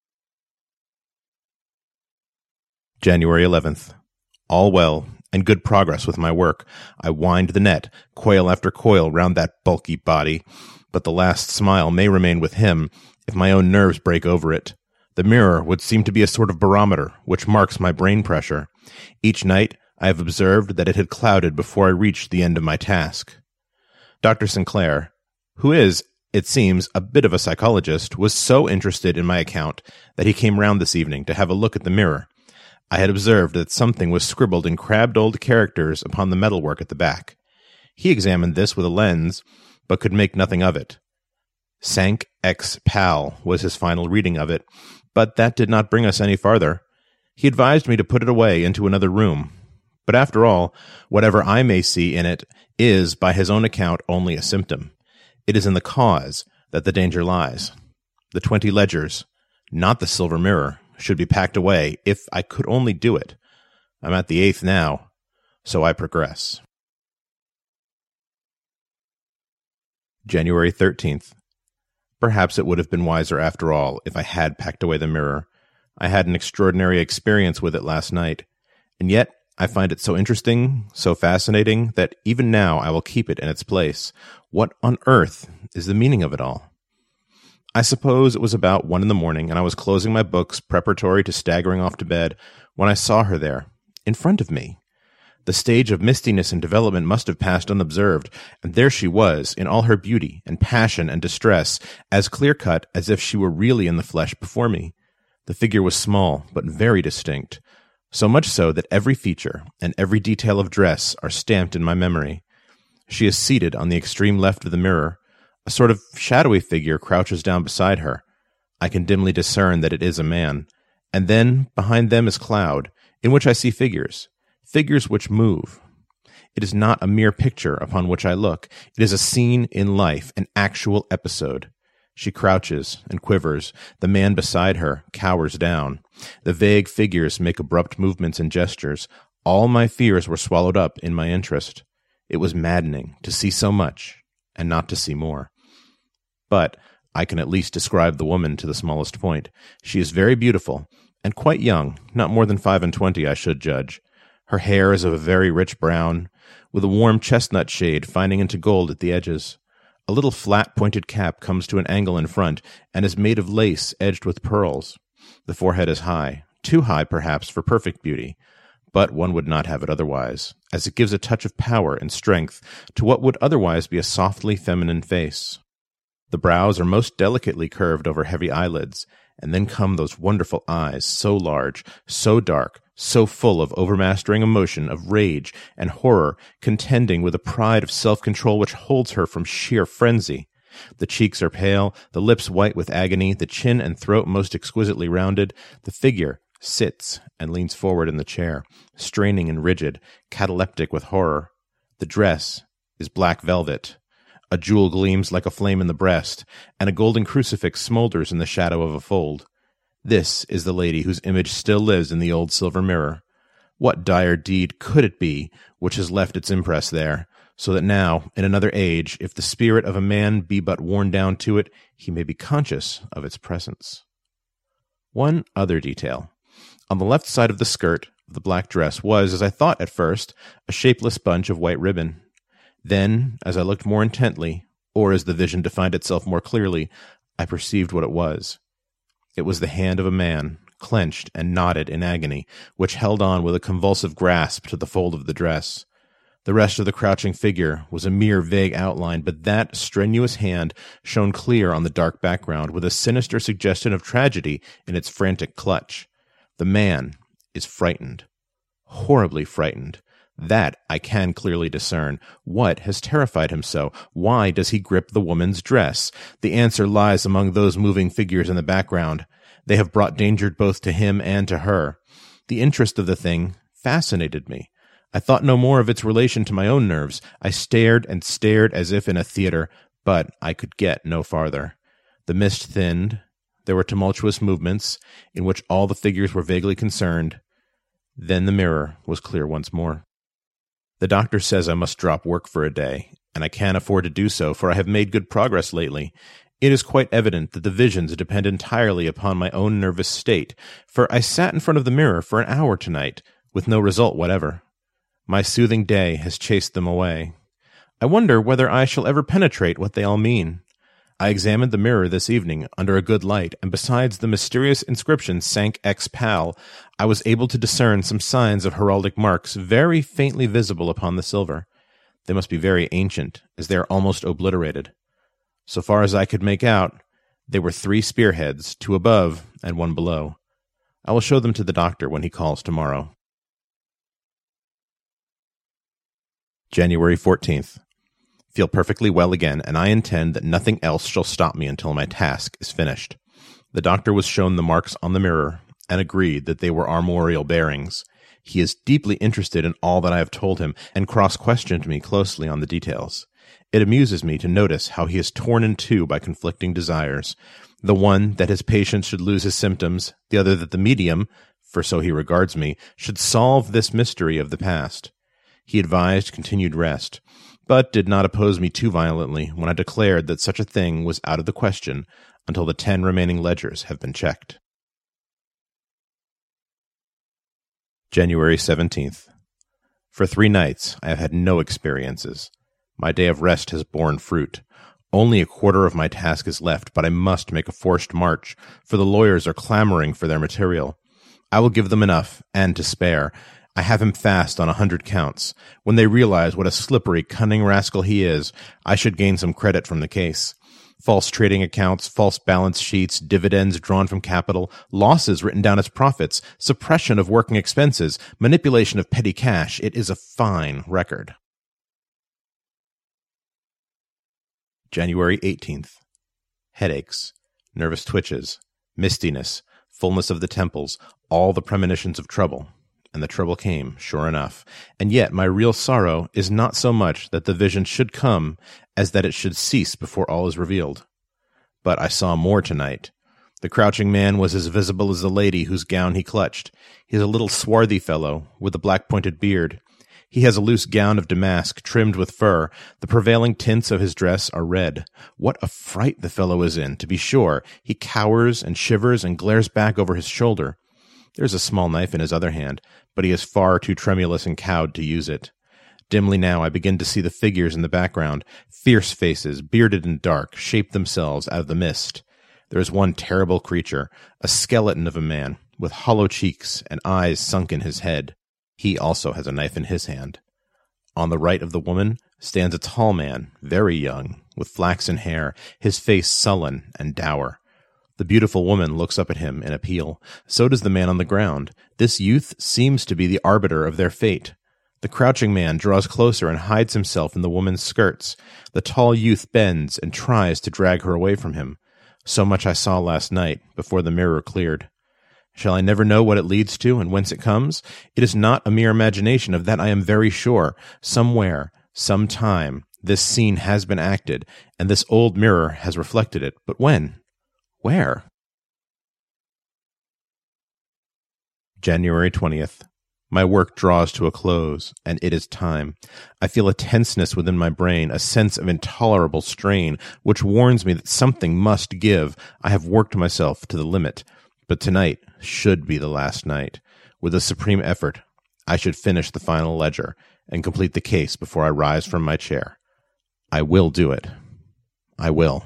Speaker 13: January 11th. All well, and good progress with my work. I wind the net, coil after coil, round that bulky body, but the last smile may remain with him if my own nerves break over it. The mirror would seem to be a sort of barometer which marks my brain pressure. Each night I have observed that it had clouded before I reached the end of my task. Dr. Sinclair, who is, it seems, a bit of a psychologist, was so interested in my account that he came round this evening to have a look at the mirror. I had observed that something was scribbled in crabbed old characters upon the metalwork at the back. He examined this with a lens, but could make nothing of it. Sank ex pal was his final reading of it, but that did not bring us any farther. He advised me to put it away into another room. But after all, whatever I may see in it is, by his own account, only a symptom. It is in the cause that the danger lies. The 20 ledgers, not the silver mirror, should be packed away if I could only do it. I'm at the 8th now, so I progress. January 13th. Perhaps it would have been wiser after all if I had packed away the mirror. I had an extraordinary experience with it last night, and yet I find it so interesting, so fascinating, that even now I will keep it in its place. What on earth is the meaning of it all? I suppose it was about 1 a.m, and I was closing my books preparatory to staggering off to bed, when I saw her there, in front of me. The stage of mistiness and development must have passed unobserved, and there she was, in all her beauty and passion and distress, as clear-cut as if she were really in the flesh before me. The figure was small, but very distinct, so much so that every feature and every detail of dress are stamped in my memory. She is seated on the extreme left of the mirror. A sort of shadowy figure crouches down beside her. I can dimly discern that it is a man. And then, behind them is cloud, in which I see figures which move. It is not a mere picture upon which I look. It is a scene in life, an actual episode. She crouches and quivers. The man beside her cowers down. The vague figures make abrupt movements and gestures. All my fears were swallowed up in my interest. It was maddening to see so much and not to see more. But I can at least describe the woman to the smallest point. She is very beautiful, and quite young, not more than 25, I should judge. Her hair is of a very rich brown, with a warm chestnut shade finding into gold at the edges. A little flat-pointed cap comes to an angle in front, and is made of lace edged with pearls. The forehead is high, too high perhaps for perfect beauty, but one would not have it otherwise, as it gives a touch of power and strength to what would otherwise be a softly feminine face. The brows are most delicately curved over heavy eyelids, and then come those wonderful eyes, so large, so dark, so full of overmastering emotion, of rage and horror, contending with a pride of self-control which holds her from sheer frenzy. The cheeks are pale, the lips white with agony, the chin and throat most exquisitely rounded. The figure sits and leans forward in the chair, straining and rigid, cataleptic with horror. The dress is black velvet. A jewel gleams like a flame in the breast, and a golden crucifix smolders in the shadow of a fold. This is the lady whose image still lives in the old silver mirror. What dire deed could it be which has left its impress there, so that now, in another age, if the spirit of a man be but worn down to it, he may be conscious of its presence. One other detail. On the left side of the skirt of the black dress was, as I thought at first, a shapeless bunch of white ribbon. Then, as I looked more intently, or as the vision defined itself more clearly, I perceived what it was. It was the hand of a man, clenched and knotted in agony, which held on with a convulsive grasp to the fold of the dress. The rest of the crouching figure was a mere vague outline, but that strenuous hand shone clear on the dark background with a sinister suggestion of tragedy in its frantic clutch. The man is frightened. Horribly frightened. That I can clearly discern. What has terrified him so? Why does he grip the woman's dress? The answer lies among those moving figures in the background. They have brought danger both to him and to her. The interest of the thing fascinated me. I thought no more of its relation to my own nerves. I stared and stared as if in a theater, but I could get no farther. The mist thinned. There were tumultuous movements, in which all the figures were vaguely concerned. Then the mirror was clear once more. The doctor says I must drop work for a day, and I can't afford to do so, for I have made good progress lately. It is quite evident that the visions depend entirely upon my own nervous state, for I sat in front of the mirror for an hour tonight, with no result whatever. My soothing day has chased them away. I wonder whether I shall ever penetrate what they all mean. I examined the mirror this evening under a good light, and besides the mysterious inscription Sank Ex Pal, I was able to discern some signs of heraldic marks very faintly visible upon the silver. They must be very ancient, as they are almost obliterated. So far as I could make out, they were 3 spearheads, 2 above and 1 below. I will show them to the doctor when he calls tomorrow. January 14th. Feel perfectly well again, and I intend that nothing else shall stop me until my task is finished. The doctor was shown the marks on the mirror, and agreed that they were armorial bearings. He is deeply interested in all that I have told him, and cross-questioned me closely on the details. It amuses me to notice how he is torn in two by conflicting desires. The one, that his patient should lose his symptoms, the other that the medium, for so he regards me, should solve this mystery of the past. He advised continued rest, but did not oppose me too violently when I declared that such a thing was out of the question until the 10 remaining ledgers have been checked. January 17th. For 3 nights I have had no experiences. My day of rest has borne fruit. Only a quarter of my task is left, but I must make a forced march, for the lawyers are clamoring for their material. I will give them enough, and to spare. I have him fast on 100 counts. When they realize what a slippery, cunning rascal he is, I should gain some credit from the case. False trading accounts, false balance sheets, dividends drawn from capital, losses written down as profits, suppression of working expenses, manipulation of petty cash. It is a fine record. January 18th. Headaches, nervous twitches, mistiness, fullness of the temples, all the premonitions of trouble. And the trouble came, sure enough. And yet my real sorrow is not so much that the vision should come as that it should cease before all is revealed. But I saw more tonight. The crouching man was as visible as the lady whose gown he clutched. He is a little swarthy fellow, with a black-pointed beard. He has a loose gown of damask, trimmed with fur. The prevailing tints of his dress are red. What a fright the fellow is in, to be sure. He cowers and shivers and glares back over his shoulder. There is a small knife in his other hand, but he is far too tremulous and cowed to use it. Dimly now I begin to see the figures in the background. Fierce faces, bearded and dark, shape themselves out of the mist. There is one terrible creature, a skeleton of a man, with hollow cheeks and eyes sunk in his head. He also has a knife in his hand. On the right of the woman stands a tall man, very young, with flaxen hair, his face sullen and dour. The beautiful woman looks up at him in appeal. So does the man on the ground. This youth seems to be the arbiter of their fate. The crouching man draws closer and hides himself in the woman's skirts. The tall youth bends and tries to drag her away from him. So much I saw last night, before the mirror cleared. Shall I never know what it leads to and whence it comes? It is not a mere imagination, of that I am very sure. Somewhere, some time, this scene has been acted, and this old mirror has reflected it. But when? Where? January 20th. My work draws to a close, and it is time. I feel a tenseness within my brain, a sense of intolerable strain, which warns me that something must give. I have worked myself to the limit, but tonight should be the last night. With a supreme effort, I should finish the final ledger and complete the case before I rise from my chair. I will do it. I will.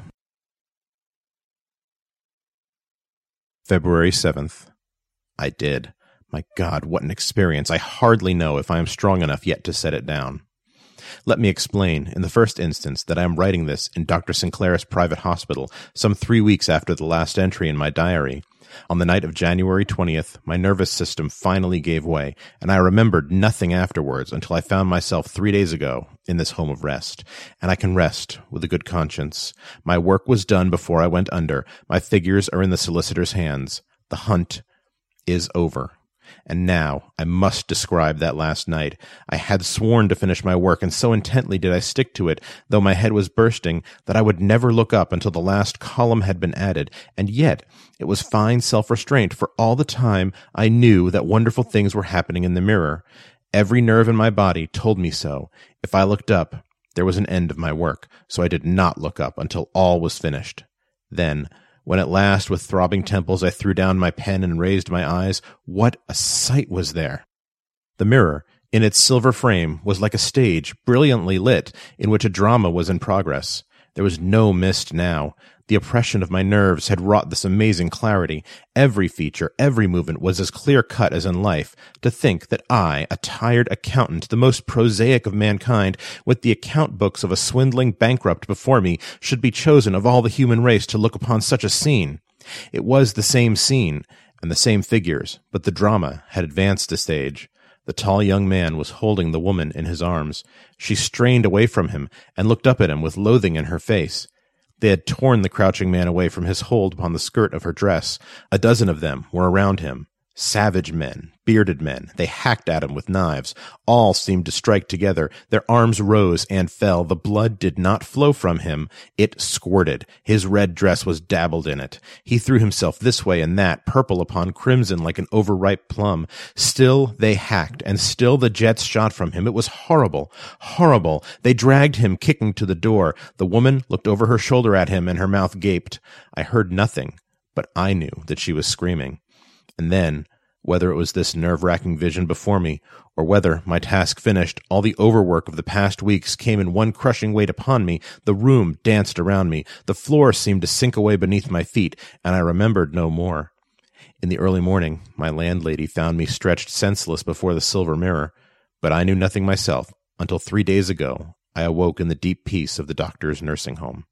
Speaker 13: February 7th. I did. My God, what an experience. I hardly know if I am strong enough yet to set it down. Let me explain, in the first instance, that I am writing this in Dr. Sinclair's private hospital, some 3 weeks after the last entry in my diary. On the night of January 20th, my nervous system finally gave way, and I remembered nothing afterwards until I found myself 3 days ago in this home of rest. And I can rest with a good conscience. My work was done before I went under. My figures are in the solicitor's hands. The hunt is over. And now I must describe that last night. I had sworn to finish my work, and so intently did I stick to it, though my head was bursting, that I would never look up until the last column had been added. And yet it was fine self-restraint, for all the time I knew that wonderful things were happening in the mirror. Every nerve in my body told me so. If I looked up, there was an end of my work, so I did not look up until all was finished. Then, when at last, with throbbing temples, I threw down my pen and raised my eyes, what a sight was there! The mirror, in its silver frame, was like a stage, brilliantly lit, in which a drama was in progress. There was no mist now. The oppression of my nerves had wrought this amazing clarity. Every feature, every movement was as clear-cut as in life. To think that I, a tired accountant, the most prosaic of mankind, with the account books of a swindling bankrupt before me, should be chosen of all the human race to look upon such a scene. It was the same scene, and the same figures, but the drama had advanced a stage. The tall young man was holding the woman in his arms. She strained away from him, and looked up at him with loathing in her face. They had torn the crouching man away from his hold upon the skirt of her dress. A dozen of them were around him. Savage men, bearded men. They hacked at him with knives. All seemed to strike together. Their arms rose and fell. The blood did not flow from him. It squirted. His red dress was dabbled in it. He threw himself this way and that, purple upon crimson like an overripe plum. Still they hacked, and still the jets shot from him. It was horrible, horrible. They dragged him kicking to the door. The woman looked over her shoulder at him, and her mouth gaped. I heard nothing, but I knew that she was screaming. And then, whether it was this nerve-wracking vision before me, or whether, my task finished, all the overwork of the past weeks came in one crushing weight upon me, the room danced around me, the floor seemed to sink away beneath my feet, and I remembered no more. In the early morning, my landlady found me stretched senseless before the silver mirror, but I knew nothing myself until 3 days ago I awoke in the deep peace of the doctor's nursing home.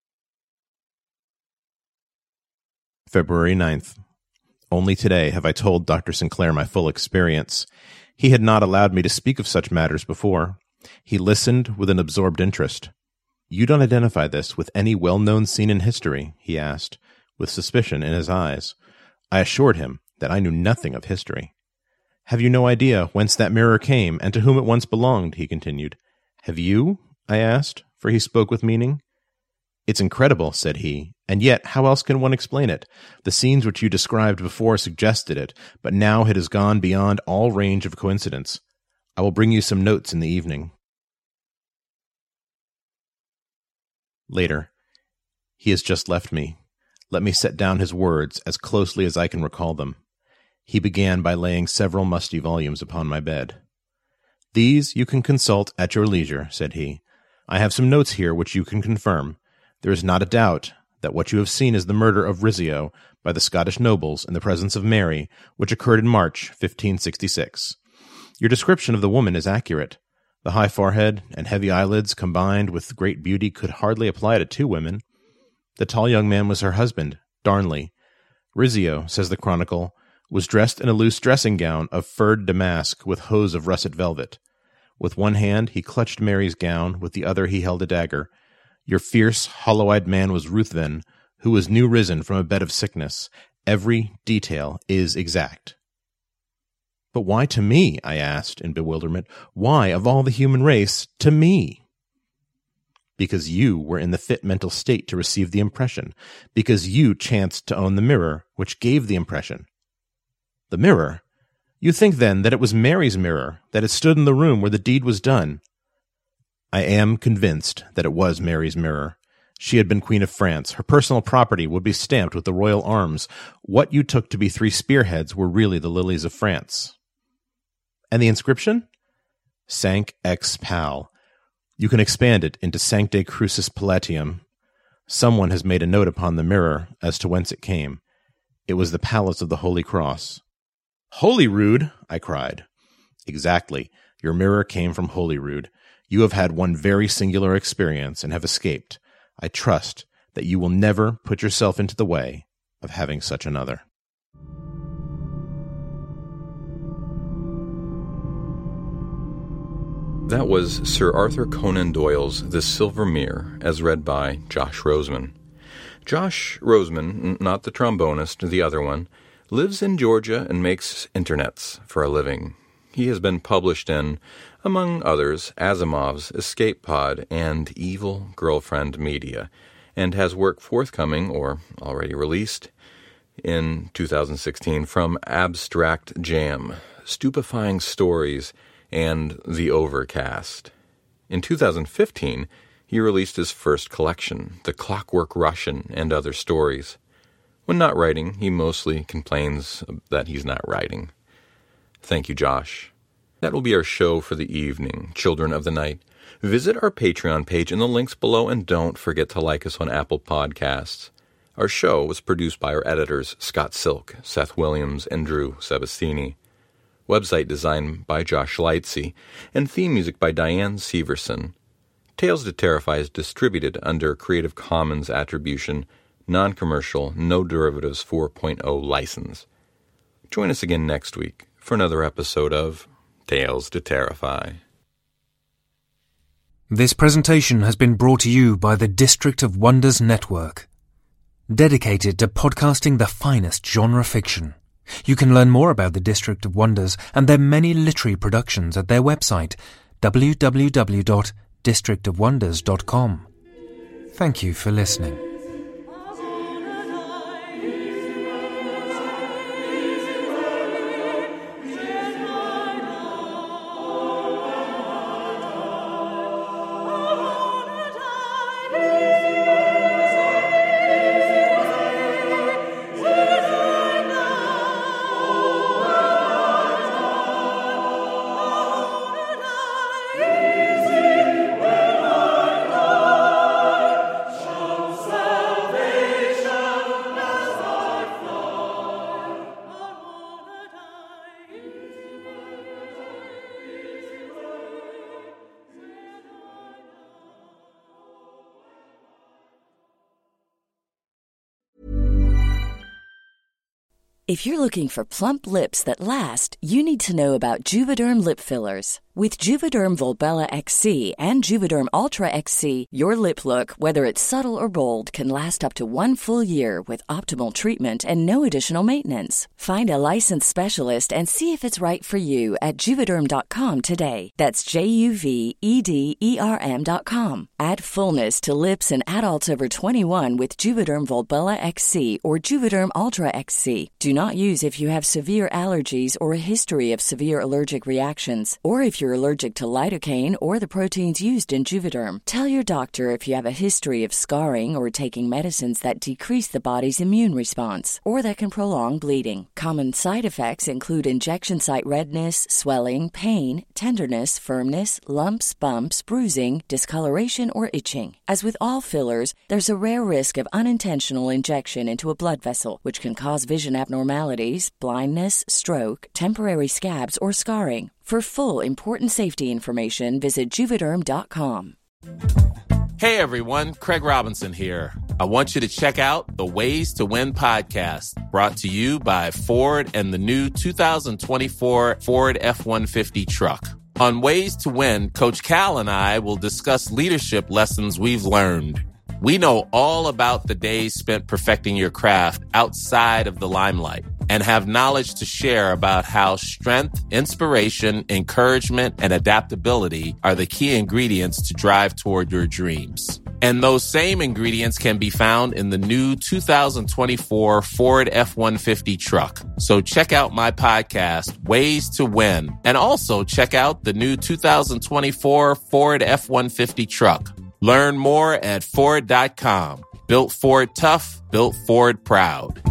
Speaker 13: February 9th. Only today have I told Dr. Sinclair my full experience. He had not allowed me to speak of such matters before. He listened with an absorbed interest. "You don't identify this with any well-known scene in history?" he asked, with suspicion in his eyes. I assured him that I knew nothing of history. "Have you no idea whence that mirror came, and to whom it once belonged?" he continued. "Have you?" I asked, for he spoke with meaning. "It's incredible," said he, "and yet how else can one explain it? The scenes which you described before suggested it, but now it has gone beyond all range of coincidence. I will bring you some notes in the evening." Later. He has just left me. Let me set down his words as closely as I can recall them. He began by laying several musty volumes upon my bed. "These you can consult at your leisure," said he. "I have some notes here which you can confirm. There is not a doubt that what you have seen is the murder of Rizzio by the Scottish nobles in the presence of Mary, which occurred in March 1566. Your description of the woman is accurate. The high forehead and heavy eyelids combined with great beauty could hardly apply to two women. The tall young man was her husband, Darnley. Rizzio, says the chronicle, was dressed in a loose dressing gown of furred damask with hose of russet velvet. With one hand he clutched Mary's gown, with the other he held a dagger. Your fierce, hollow-eyed man was Ruthven, who was new risen from a bed of sickness. Every detail is exact." "But why to me?" I asked in bewilderment. "Why, of all the human race, to me?" "Because you were in the fit mental state to receive the impression. Because you chanced to own the mirror which gave the impression." "The mirror? You think, then, that it was Mary's mirror that had stood in the room where the deed was done? I am convinced that it was Mary's mirror. She had been Queen of France. Her personal property would be stamped with the royal arms. What you took to be 3 spearheads were really the lilies of France. And the inscription? Sanc ex Pal. You can expand it into Sancte Crucis Palatium. Someone has made a note upon the mirror as to whence it came. It was the palace of the Holy Cross. Holyrood, I cried. Exactly. Your mirror came from Holyrood. You have had one very singular experience and have escaped. I trust that you will never put yourself into the way of having such another.
Speaker 6: That was Sir Arthur Conan Doyle's The Silver Mirror, as read by Josh Roseman. Josh Roseman, not the trombonist, the other one, lives in Georgia and makes internets for a living. He has been published in, among others, Asimov's Escape Pod and Evil Girlfriend Media, and has work forthcoming, or already released, in 2016 from Abstract Jam, Stupefying Stories, and The Overcast. In 2015, he released his first collection, The Clockwork Russian and Other Stories. When not writing, he mostly complains that he's not writing. Thank you, Josh. That will be our show for the evening, Children of the Night. Visit our Patreon page in the links below, and don't forget to like us on Apple Podcasts. Our show was produced by our editors, Scott Silk, Seth Williams, and Drew Sebastini. Website design by Josh Lightsey, and theme music by Diane Severson. Tales to Terrify is distributed under Creative Commons Attribution, Non-Commercial, No Derivatives 4.0 license. Join us again next week for another episode of Tales to Terrify.
Speaker 5: This presentation has been brought to you by the District of Wonders Network, dedicated to podcasting the finest genre fiction. You can learn more about the District of Wonders and their many literary productions at their website, www.districtofwonders.com. Thank you for listening.
Speaker 14: If you're looking for plump lips that last, you need to know about Juvederm lip fillers. With Juvederm Volbella XC and Juvederm Ultra XC, your lip look, whether it's subtle or bold, can last up to 1 full year with optimal treatment and no additional maintenance. Find a licensed specialist and see if it's right for you at Juvederm.com today. That's JUVEDERM.com. Add fullness to lips in adults over 21 with Juvederm Volbella XC or Juvederm Ultra XC. Do not use if you have severe allergies or a history of severe allergic reactions, or if you're allergic to lidocaine or the proteins used in Juvederm. Tell your doctor if you have a history of scarring or taking medicines that decrease the body's immune response or that can prolong bleeding. Common side effects include injection site redness, swelling, pain, tenderness, firmness, lumps, bumps, bruising, discoloration, or itching. As with all fillers, there's a rare risk of unintentional injection into a blood vessel, which can cause vision abnormalities, blindness, stroke, temporary scabs, or scarring. For full, important safety information, visit Juvederm.com.
Speaker 15: Hey everyone, Craig Robinson here. I want you to check out the Ways to Win podcast, brought to you by Ford and the new 2024 Ford F-150 truck. On Ways to Win, Coach Cal and I will discuss leadership lessons we've learned. We know all about the days spent perfecting your craft outside of the limelight and have knowledge to share about how strength, inspiration, encouragement, and adaptability are the key ingredients to drive toward your dreams. And those same ingredients can be found in the new 2024 Ford F-150 truck. So check out my podcast, Ways to Win, and also check out the new 2024 Ford F-150 truck. Learn more at Ford.com. Built Ford tough, built Ford proud.